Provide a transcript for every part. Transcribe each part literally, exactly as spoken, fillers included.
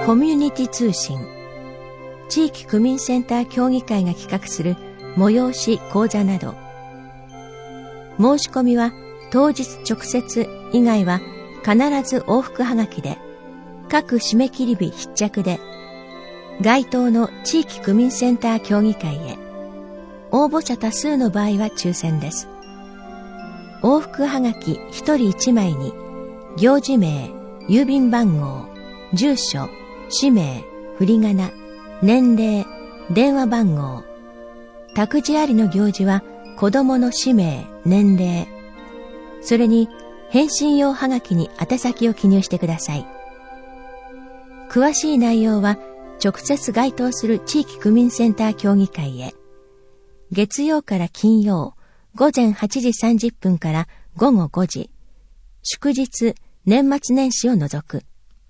コミュニティ通信、地域区民センター協議会が企画する催し講座など、申し込みは当日直接以外は必ず往復はがきで、各締め切り日必着で、該当の地域区民センター協議会へ。応募者多数の場合は抽選です。往復はがきひとりいちまいに、行事名、郵便番号、住所、氏名、振り仮名、年齢、電話番号。託児ありの行事は子供の氏名、年齢。それに返信用はがきに宛先を記入してください。詳しい内容は直接該当する地域区民センター協議会へ。月曜から金曜、午前はちじさんじゅっぷんから午後ごじ。祝日、年末年始を除く。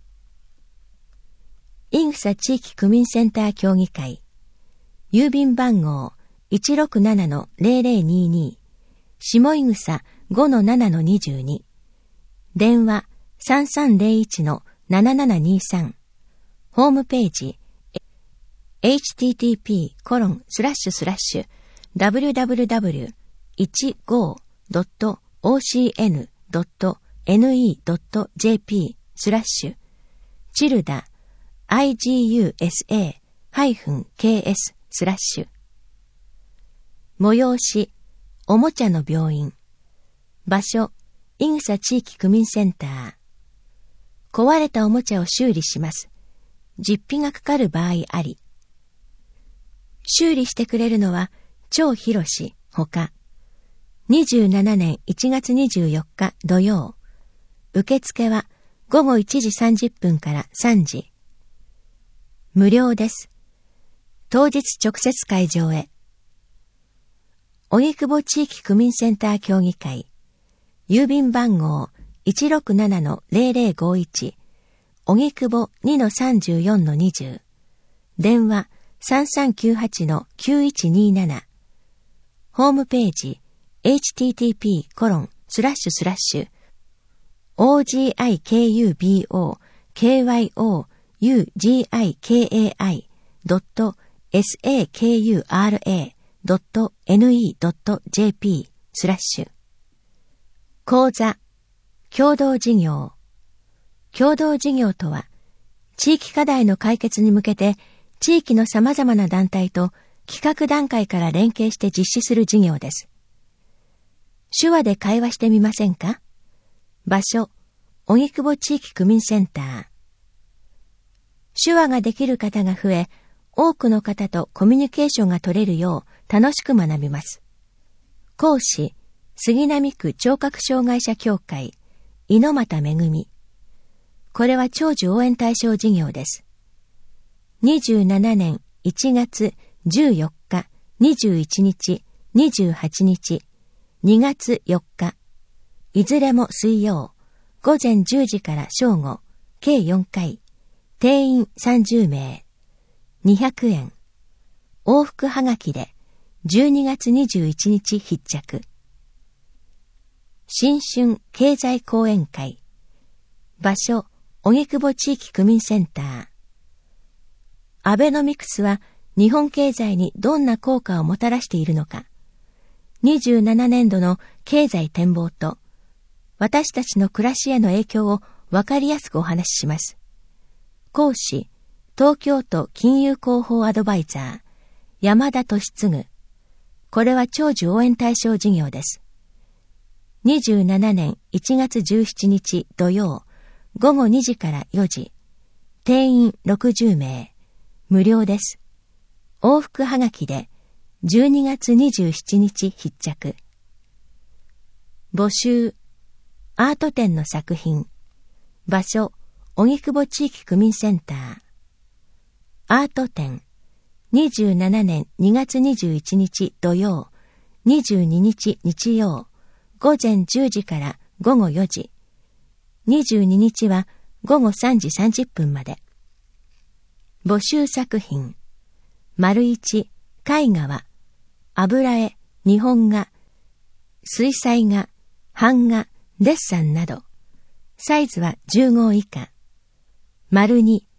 いぐさ地域区民センター協議会。郵便番号 いちろくななのゼロゼロにに。下いぐさ ごのななのにじゅうに。電話 さんさんゼロいちのななななにさん。ホームページ エイチティーティーピーコロンスラッシュスラッシュダブリューダブリューダブリューいちごードットオーシーエヌドットエヌイードットジェーピースラッシュチルダ アイジーユーエスエー ハイフン ケーエス スラッシュ催しおもちゃの病院。場所いぐさ地域区民センター。壊れたおもちゃを修理します。実費がかかる場合あり。修理してくれるのは張博士ほか。にじゅうななねんいちがつにじゅうよっか土曜。受付はごごいちじさんじゅっぷんからさんじ。無料です。当日直接会場へ。荻窪地域区民センター協議会。郵便番号 いちろくななのゼロゼロごいち。荻窪 にのさんじゅうよんのにじゅう。電話 さんさんきゅうはちのきゅういちになな。ホームページ エイチティーティーピーコロンスラッシュスラッシュオージーアイケーユービーオーケーワイオーユージーアイケーエーアイドットエスエーケーユーアールエードットエヌイードットジェーピースラッシュ講座共同事業。共同事業とは、地域課題の解決に向けて、地域の様々な団体と企画段階から連携して実施する事業です。手話で会話してみませんか？場所、荻窪地域区民センター。手話ができる方が増え、多くの方とコミュニケーションが取れるよう楽しく学びます。講師、杉並区聴覚障害者協会、猪俣めぐみ。これは長寿応援対象事業です。にじゅうななねんいちがつじゅうよっか、にじゅういちにち、にじゅうはちにち、にがつよっか、いずれも水曜、午前じゅうじから正午、計よんかい、定員さんじゅうめい、にひゃくえん、往復はがきでじゅうにがつにじゅういちにち必着。新春経済講演会。場所、荻窪地域区民センター。アベノミクスは日本経済にどんな効果をもたらしているのか。にじゅうななねんどの経済展望と、私たちの暮らしへの影響をわかりやすくお話しします。講師、東京都金融広報アドバイザー、山田俊嗣。これは長寿応援対象事業です。にじゅうななねんいちがつじゅうしちにち土曜、ごごにじからよじ。定員ろくじゅうめい。無料です。往復はがきでじゅうにがつにじゅうしちにち必着。募集。アート展の作品。場所、荻窪地域区民センター。アート展。にじゅうななねんにがつにじゅういちにち土曜、にじゅうににち日曜、午前じゅうじからごごよじ。にじゅうににちはごごさんじさんじゅっぷんまで。募集作品。丸一、絵画は、油絵、日本画、水彩画、版画、デッサンなど。サイズはじゅうごう以下。丸二、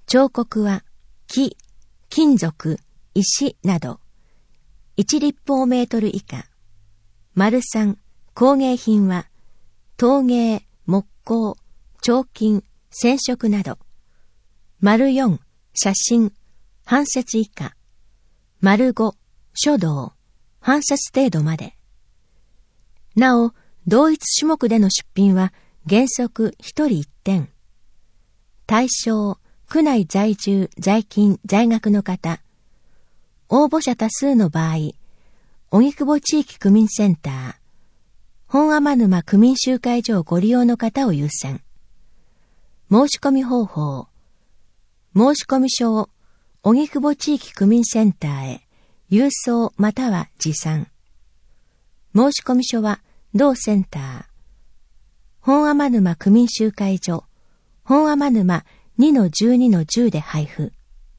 彫刻は木、金属、石など、いち立方メートル以下。丸三、工芸品は、陶芸、木工、彫金、染色など。丸四、写真、半節以下。丸五、書道、半節程度まで。なお、同一種目での出品は原則一人一点。対象、区内在住、在勤、在学の方。応募者多数の場合、荻窪地域区民センター、本天沼区民集会所をご利用の方を優先。申し込み方法。申し込み書を荻窪地域区民センターへ郵送または持参。申し込み書は同センター、本天沼区民集会所、本天沼 にのじゅうにのじゅう で配布。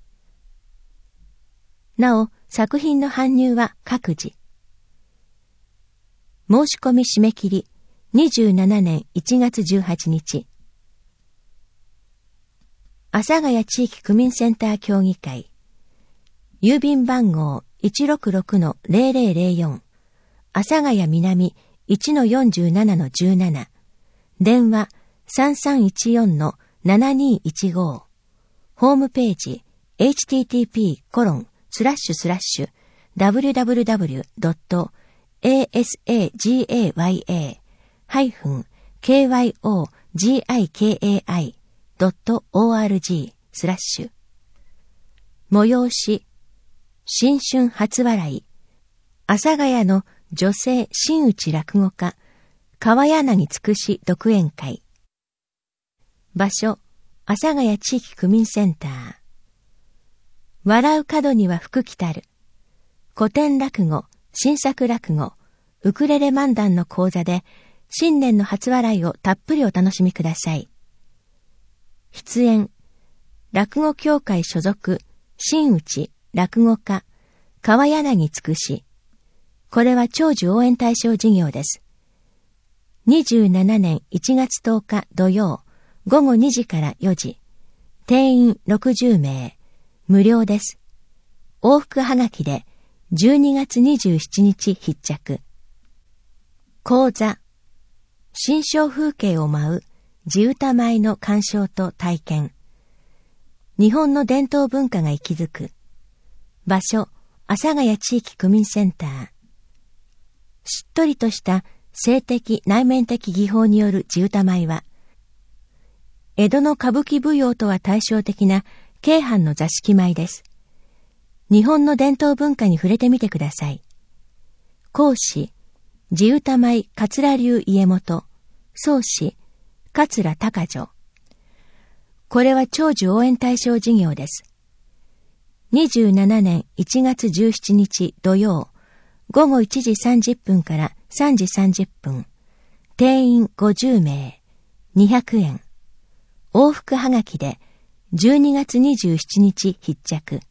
なお、作品の搬入は各自。申し込み締め切りにじゅうななねんいちがつじゅうはちにち。阿佐ヶ谷地域区民センター協議会。郵便番号 いちろくろくのぜろぜろぜろよん。阿佐ヶ谷南 いちのよんじゅうななのじゅうなな。電話 さんさんいちよんのななにいちご。ホームページ エイチティーティーピーコロンスラッシュスラッシュダブリューダブリューダブリュードットエーエスエージェーワイエーハイフンケーワイオージーアイケーエーアイドットオーアールジースラッシュ催し新春初笑い阿佐ヶ谷の女性真打ち落語家川柳つくし独演会。場所阿佐ヶ谷地域区民センター。笑う角には福来たる。古典落語、新作落語、ウクレレ漫談の講座で新年の初笑いをたっぷりお楽しみください。出演、落語協会所属、真打ち、落語家、川柳つくし。これは長寿応援対象事業です。にじゅうななねんいちがつとおか土曜、ごごにじからよじ。定員ろくじゅうめい。無料です。往復はがきでじゅうにがつにじゅうしちにち必着。講座。新象風景を舞う地歌舞の鑑賞と体験。日本の伝統文化が息づく。場所、阿佐ヶ谷地域区民センター。しっとりとした性的内面的技法による地歌舞は、江戸の歌舞伎舞踊とは対照的な京阪の座敷舞です。日本の伝統文化に触れてみてください。講師、地歌舞桂流家元、宗師、桂高女。これは長寿応援対象事業です。にじゅうななねんいちがつじゅうしちにち土曜、ごごいちじさんじゅっぷんからさんじさんじゅっぷん。定員ごじゅうめい。にひゃくえん。往復はがきでじゅうにがつにじゅうしちにち必着。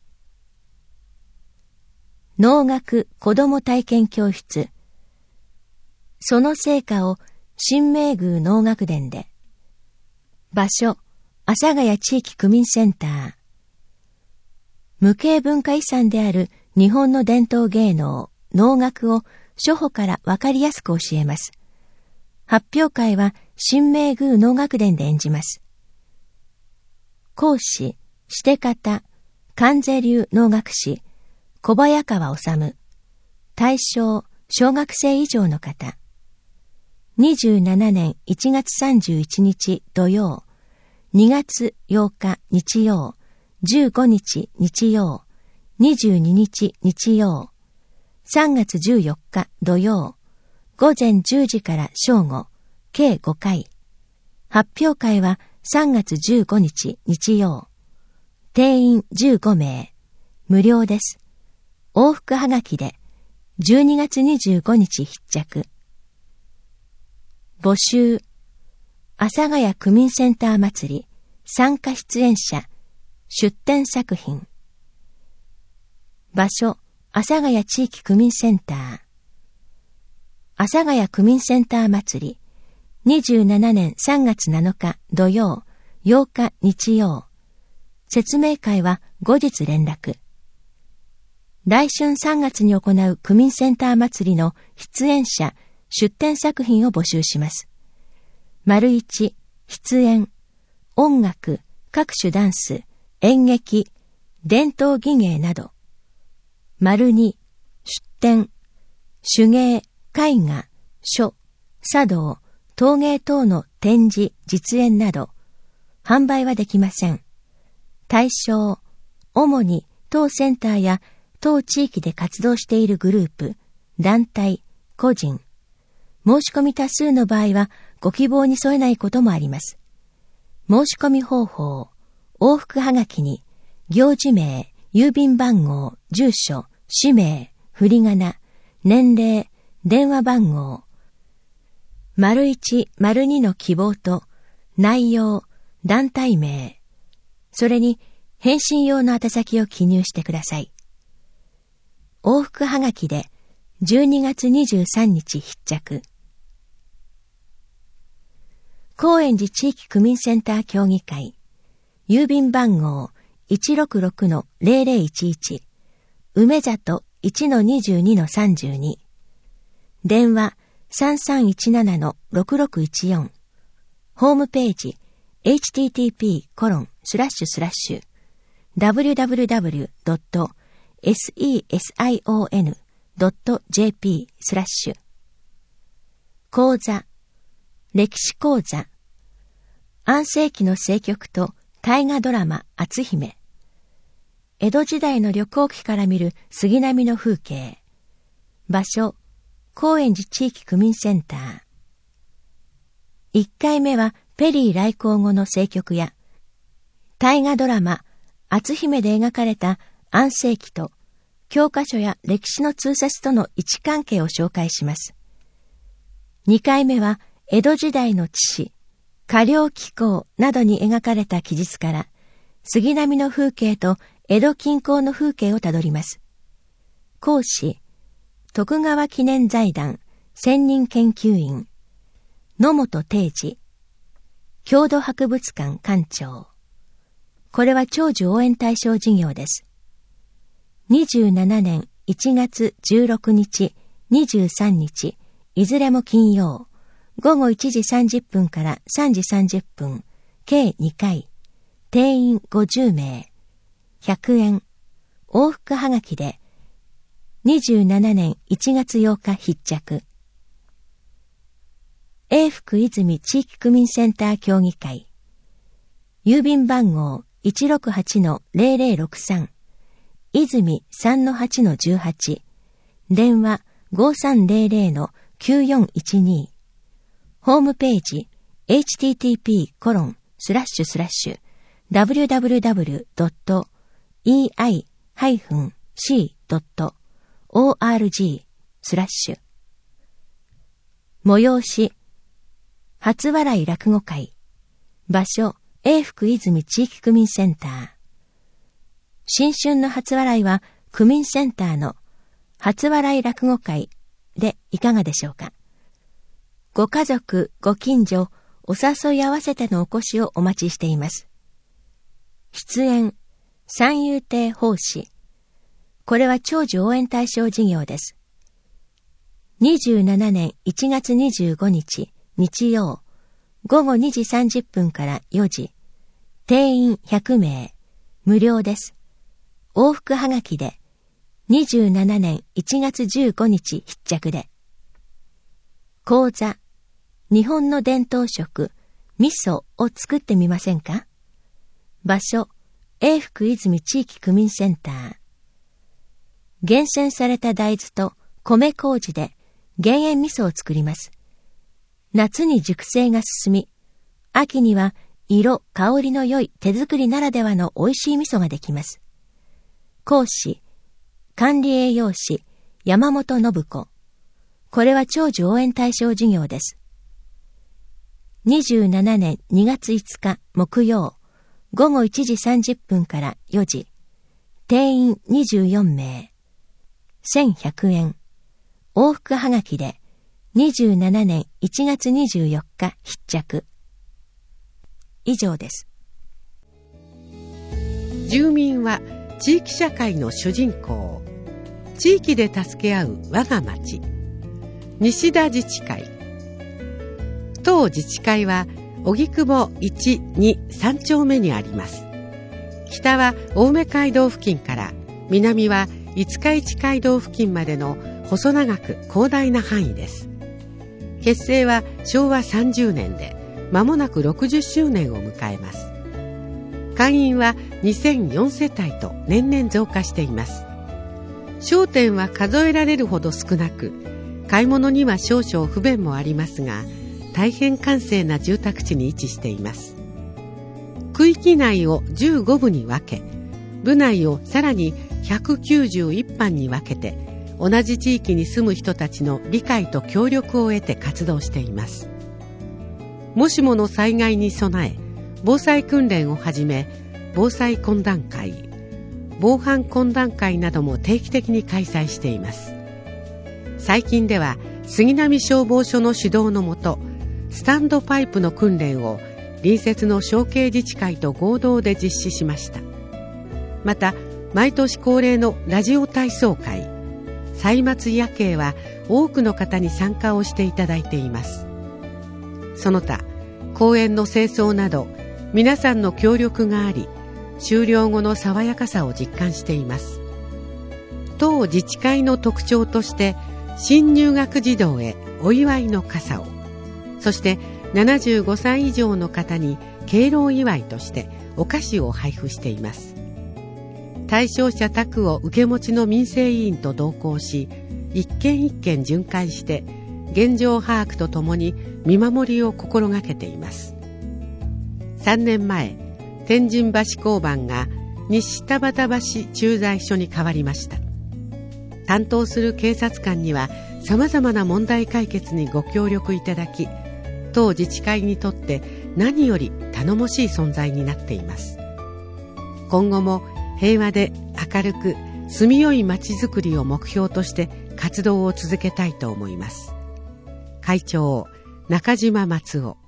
能楽子ども体験教室。その成果を新明宮能楽殿で。場所、阿佐ヶ谷地域区民センター。無形文化遺産である日本の伝統芸能、能楽を初歩からわかりやすく教えます。発表会は新明宮能楽殿で演じます。講師、して方、関西流能楽師、小早川治。対象、小学生以上の方。にじゅうななねんいちがつさんじゅういちにち土曜、にがつようか日曜、じゅうごにち日曜、にじゅうににち日曜、さんがつじゅうよっか土曜、ごぜんじゅうじから正午、計ごかい。発表会はさんがつじゅうごにち日曜。定員じゅうごめい。無料です。往復はがきでじゅうにがつにじゅうごにち必着。募集。阿佐ヶ谷区民センター祭り参加出演者出展作品。場所、阿佐ヶ谷地域区民センター。阿佐ヶ谷区民センター祭りにじゅうななねんさんがつなのか土曜、ようか日曜。 説明会は後日連絡。来春さんがつに行う区民センター祭りの出演者、出展作品を募集します。丸一、出演、音楽、各種ダンス、演劇、伝統技芸など。丸二、出展、手芸、絵画、書、茶道、陶芸等の展示、実演など。販売はできません。対象、主に当センターや当地域で活動しているグループ、団体、個人。申し込み多数の場合はご希望に添えないこともあります。申し込み方法、往復はがきに、行事名、郵便番号、住所、氏名、振り仮名、年齢、電話番号、丸一、丸二の希望と、内容、団体名、それに返信用の宛先を記入してください。往復はがきでじゅうにがつにじゅうさんにち必着。高円寺地域区民センター協議会、郵便番号 いちろくろくのゼロゼロいちいち、梅里 いちのにじゅうにのさんじゅうに、電話 さんさんいちななのろくろくいちよん、ホームページ エイチティーティーピーコロンスラッシュスラッシュダブリュダブリュダブリュドットセンドットジェーピースラッシュ講座、歴史講座、安世記の政局と大河ドラマ篤姫、江戸時代の旅行記から見る杉並の風景、場所、高円寺地域区民センター。いっかいめはペリー来航後の政局や、大河ドラマ篤姫で描かれた安世記と教科書や歴史の通説との位置関係を紹介します。にかいめは江戸時代の知史、河陵紀行などに描かれた記述から、杉並の風景と江戸近郊の風景をたどります。講師、徳川記念財団専任研究員、野本定治、郷土博物館館長。これは長寿応援対象事業です。にじゅうななねんいちがつじゅうろくにち、にじゅうさんにち、いずれも金曜、ごごいちじさんじゅっぷんからさんじさんじゅっぷん、計にかい、定員ごじゅうめい、ひゃくえん、往復はがきで、にじゅうななねんいちがつようか必着。永福泉地域区民センター協議会、郵便番号 いちろくはちのゼロゼロろくさん、泉 さんのはちのじゅうはち、電話 ごさんゼロゼロのきゅうよんいちに、ホームページ エイチティーティーピーコロンスラッシュスラッシュダブリュダブリュダブリュドットイーアイシードットオーアールジー スラッシュ催し初笑い落語会、場所永福泉地域区民センター。新春の初笑いは区民センターの初笑い落語会でいかがでしょうか。ご家族、ご近所、お誘い合わせてのお越しをお待ちしています。出演、三遊亭法師。これは長寿応援対象事業です。にじゅうななねんいちがつにじゅうごにち、日曜、ごごにじさんじゅっぷんからよじ、定員ひゃくめい、無料です。往復はがきで、にじゅうななねんいちがつじゅうごにち必着で。講座、日本の伝統食、味噌を作ってみませんか。場所、永福泉地域区民センター。厳選された大豆と米麹で減塩味噌を作ります。夏に熟成が進み、秋には色、香りの良い手作りならではの美味しい味噌ができます。講師、管理栄養士、山本信子。これは長寿応援対象事業です。にじゅうななねんにがついつか木曜、ごごいちじさんじゅっぷんからよじ、定員にじゅうよんめい、せんひゃくえん、往復はがきで、にじゅうななねんいちがつにじゅうよっか必着。以上です。 住民は地域社会の主人公。地域で助け合う我が町。西田自治会。当自治会は荻窪いち、に、さん丁目にあります。北は青梅街道付近から、南は五日市街道付近までの細長く広大な範囲です。結成はしょうわさんじゅうねんで、間もなくろくじゅっしゅうねんを迎えます。会員はにせんよんせたいと年々増加しています。商店は数えられるほど少なく、買い物には少々不便もありますが、大変閑静な住宅地に位置しています。区域内をじゅうごぶに分け、部内をさらにひゃくきゅうじゅういちばんに分けて、同じ地域に住む人たちの理解と協力を得て活動しています。もしもの災害に備え、防災訓練をはじめ、防災懇談会、防犯懇談会なども定期的に開催しています。最近では杉並消防署の主導のもと、スタンドパイプの訓練を隣接の小慶自治会と合同で実施しました。また毎年恒例のラジオ体操会、歳末夜景は多くの方に参加をしていただいています。その他公園の清掃など皆さんの協力があり、終了後の爽やかさを実感しています。当自治会の特徴として、新入学児童へお祝いの傘を、そしてななじゅうごさい以上の方に敬老祝いとしてお菓子を配布しています。対象者宅を受け持ちの民生委員と同行し、一軒一軒巡回して現状把握とともに見守りを心がけています。さんねんまえ、天神橋交番が西田端橋駐在所に変わりました。担当する警察官にはさまざまな問題解決にご協力いただき、当自治会にとって何より頼もしい存在になっています。今後も平和で明るく住みよい街づくりを目標として活動を続けたいと思います。会長中島松夫。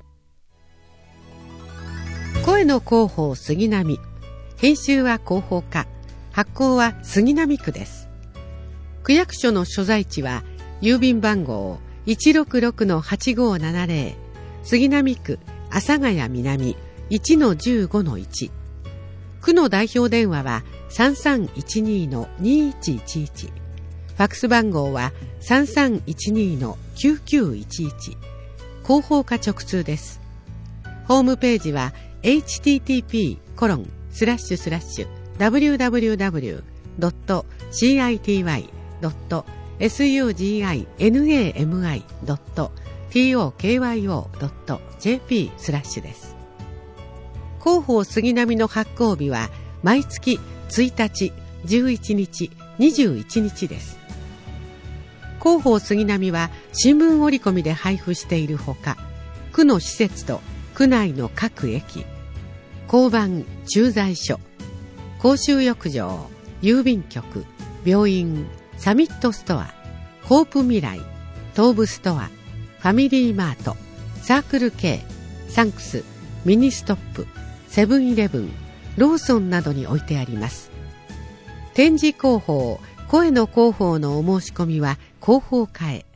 声の広報杉並、編集は広報課、発行は杉並区です。区役所の所在地は郵便番号 いちろくろくのはちごーななぜろ、杉並区阿佐ヶ谷南 いちのじゅうごのいち。区の代表電話は さんさんいちにのにいちいちいち、ファックス番号は さんさんいちにのきゅうきゅういちいち。広報課直通です。ホームページは エイチティーティーピーコロンスラッシュスラッシュダブリューダブリューダブリュードットシーアイティーワイドットエスユージーアイエヌエーエムアイドットティーオーケーワイオードットジェーピースラッシュです。広報杉並の発行日は毎月ついたち、じゅういちにち、にじゅういちにちです。広報杉並は新聞折り込みで配布しているほか、区の施設と区内の各駅、交番、駐在所、公衆浴場、郵便局、病院、サミットストア、ホープ未来、東武ストア、ファミリーマート、サークル K、サンクス、ミニストップ、セブンイレブン、ローソンなどに置いてあります。展示広報、声の広報のお申し込みは広報課へ。